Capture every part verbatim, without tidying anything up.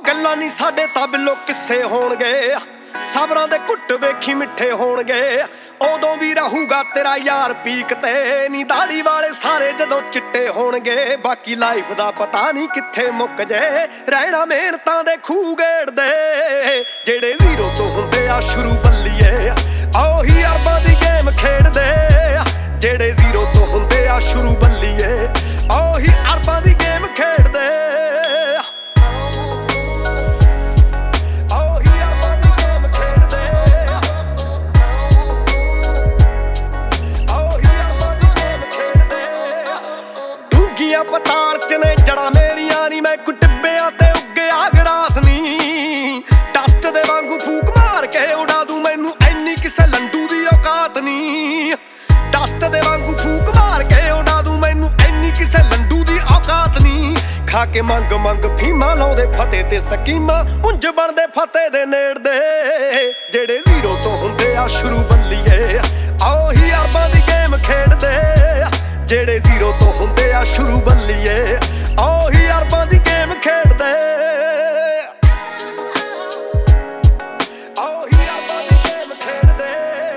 ਗੱਲਾਂ ਨਹੀਂ ਸਾਡੇ ਤਾਂ ਬਿੱਲੋ ਕਿੱਸੇ ਹੋਣਗੇ, ਸਬਰਾਂ ਦੇ ਘੁੱਟ ਵੇਖੀ ਮਿੱਠੇ ਹੋਣਗੇ। ਉਦੋਂ ਵੀ ਰਹੂਗਾ ਤੇਰਾ ਯਾਰ ਪੀਕ ਤੇ, ਨੀ ਦਾੜੀ ਵਾਲੇ ਸਾਰੇ ਜਦੋਂ ਚਿੱਟੇ ਹੋਣਗੇ। ਬਾਕੀ ਲਾਈਫ ਦਾ ਪਤਾ ਨਹੀਂ ਕਿੱਥੇ ਮੁੱਕ ਜੇ, ਰਹਿਣਾ ਮਿਹਨਤਾਂ ਦੇ ਖੂਹ ਗੇੜਦੇ। ਜਿਹੜੇ ਜ਼ੀਰੋ ਤੋਂ ਹੁੰਦੇ ਆ ਸ਼ੁਰੂ ਬੱਲੀਏ, ਉਹੀ ਅਰਬਾਂ ਦੀ ਗੇਮ ਖੇਡਦੇ। ਜਿਹੜੇ ਜ਼ੀਰੋ ਤੋਂ ਹੁੰਦੇ ਆ ਸ਼ੁਰੂ ਬੱਲੀਏ, ਉਹੀ ਅਰਬਾਂ ਦੀ ਗੇਮ ਖੇਡਦੇ। ਪਤਾਲ ਚ ਨੇ ਜੜਾ ਮੇਰੀਆਂ ਨੀ, ਮੈਂ ਕੁਟਿੱਬਿਆਂ ਤੇ ਉੱਗਿਆ ਗਰਾਸ ਨੀ। ਡਸਟ ਦੇ ਵਾਂਗੂ ਫੂਕ ਮਾਰ ਕੇ ਉਡਾ ਦੂੰ, ਮੈਨੂੰ ਐਨੀ ਕਿਸੇ ਲੰਡੂ ਦੀ ਔਕਾਤ ਨੀ। ਡਸਟ ਦੇ ਵਾਂਗੂ ਫੂਕ ਮਾਰ ਕੇ ਉਡਾ ਦੂੰ, ਮੈਨੂੰ ਐਨੀ ਕਿਸੇ ਲੰਡੂ ਦੀ ਔਕਾਤ ਨੀ। ਖਾ ਕੇ ਮੰਗ ਮੰਗ ਫੀਮਾਂ ਲਾਉਂਦੇ ਫਤਿਹ ਤੇ ਸਕੀਮਾਂ, ਉਂਝ ਬਣਦੇ ਫਤਿਹ ਦੇ ਨੇੜਦੇ। ਜਿਹੜੇ ਜ਼ੀਰੋ ਤੋਂ ਹੁੰਦੇ ਆ ਸ਼ੁਰੂ ਬੱਲੀਏ, ਉਹੀ ਅਰਬਾਂ ਦੀ ਗੇਮ ਖੇਡਦੇ। ਜਿਹੜੇ ਜ਼ੀਰੋ ਤੋਂ ਹੁੰਦੇ ਆ ਸ਼ੁਰੂ ਬੱਲੀਏ, ਉਹੀ ਅਰਬਾਂ ਦੀ ਗੇਮ ਖੇਡਦੇ। ਉਹੀ ਅਰਬਾਂ ਦੀ ਗੇਮ ਖੇਡਦੇ।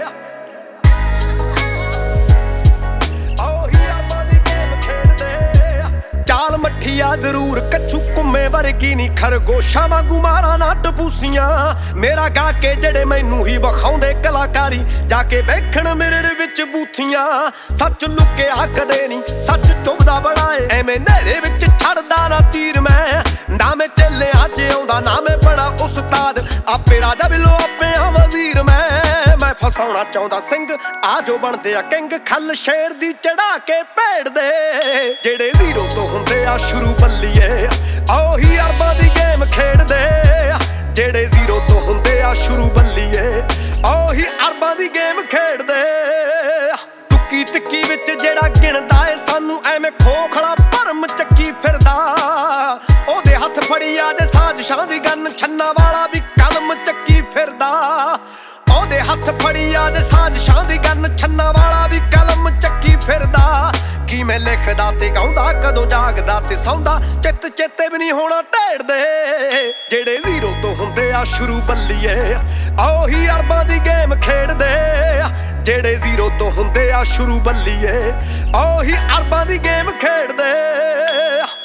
ਉਹੀ ਅਰਬਾਂ ਦੀ ਗੇਮ ਖੇਡਦੇ। ਚਾਲ ਮੱਠੀ ਆ ਜ਼ਰੂਰ ਕੱਛੂ ਘੁੰਮੇ ਵਰਗੀ ਨੀ, ਖਰਗੋਸ਼ਾਂ ਵਾਂਗੂ ਮਾਰਾਂ ਨਾ ਟਪੂਸੀਆਂ। ਮੇਰਾ ਗਾ ਕੇ ਜਿਹੜੇ ਮੈਨੂੰ ਹੀ ਵਿਖਾਉਂਦੇ ਕਲਾਕਾਰੀ, ਜਾ ਕੇ ਵੇਖਣ ਮੇਰੇ ਵਿੱਚ ਬੂਥੀਆਂ। ਸੱਚ ਲੁਕਿਆ ਕਦੇ ਨੀ, ਸੱਚ ਚੁੱਭਦਾ ਬੜਾ ਏ, ਐਵੇਂ ਨਹਿਰੇ ਵਿੱਚ ਛੱਡਦਾ ਨਾ ਤੀਰ ਮੈਂ। ਨਾ ਮੈਂ ਚੱਲਿਆ ਚ ਆਉਂਦਾ, ਨਾ ਮੈਂ ਬੜਾ ਉਸਤਾਦ, ਆਪੇ ਰਾਜਾ ਬਿੱਲੋ ਆਪੇ ਆ ਵਜ਼ੀਰ ਮੈਂ। ਮੈਂ ਫਸਾਉਣਾ ਚਾਹੁੰਦਾ ਸਿੰਘ, ਆ ਜੋ ਬਣਦੇ ਆ ਕਿੰਗ, ਖੱਲ ਸ਼ੇਰ ਦੀ ਚੜਾ ਕੇ ਭੇੜਦੇ। ਜਿਹੜੇ ਜ਼ੀਰੋ ਤੋਂ ਹੁੰਦੇ ਆ ਸ਼ੁਰੂ ਬੱਲੀਏ, ਉਹੀ ਅਰਬਾਂ ਦੀ ਗੇਮ ਖੇਡਦੇ। ਜਿਹੜੇ ਜ਼ੀਰੋ ਤੋਂ ਹੁੰਦੇ ਆ ਸ਼ੁਰੂ ਬੱਲੀਏ, ਉਹੀ ਅਰਬਾਂ ਦੀ ਗੇਮ ਖੇਡਦੇ। ਤੁੱਕੀ ਟਿੱਕੀ ਵਿੱਚ ਜਿਹੜਾ ਗਿਣਦਾ ਏ ਸਾਨੂੰ, ਐਵੇਂ ਖੋਖਲਾ ਭਰਮ ਚੱਕੀ ਫਿਰਦਾ। ਉਹਦੇ ਹੱਥ ਫੜੀ ਆ ਜੇ ਸਾਜ਼ਿਸ਼ਾਂ ਦੀ ਗੰਨ, ਛੰਨਾ ਵਾਲਾ ਵੀ ਕਲਮ ਚੱਕੀ ਫਿਰਦਾ। ਉਹਦੇ ਹੱਥ ਫੜੀ ਆ ਜੇ ਸਾਜ਼ਿਸ਼ਾਂ ਦੀ ਗੰਨ, ਛੰਨਾ ਵਾਲਾ ਵੀ ਕਲਮ ਚੱਕੀ ਫਿਰਦਾ। ਕੀ ਮੈਂ ਲਿਖਦਾ ਤੇ ਗਾਉਂਦਾ, ਕਦੋਂ ਜਾਗਦਾ ਤੇ ਸੌਂਦਾ, ਚਿੱਤ ਚੇਤੇ ਵੀ ਨਹੀਂ ਹੋਣਾ ਢੇੜਦੇ। ਜਿਹੜੇ ਜ਼ੀਰੋ ਤੋਂ ਹੁੰਦੇ ਆ ਸ਼ੁਰੂ ਬੱਲੀਏ, ਉਹੀ ਅਰਬਾਂ ਦੀ ਗੇਮ ਖੇਡਦੇ। ਜਿਹੜੇ ਜ਼ੀਰੋ ਤੋਂ ਹੁੰਦੇ ਆ ਸ਼ੁਰੂ ਬੱਲੀਏ, ਉਹੀ ਅਰਬਾਂ ਦੀ ਗੇਮ ਖੇਡਦੇ।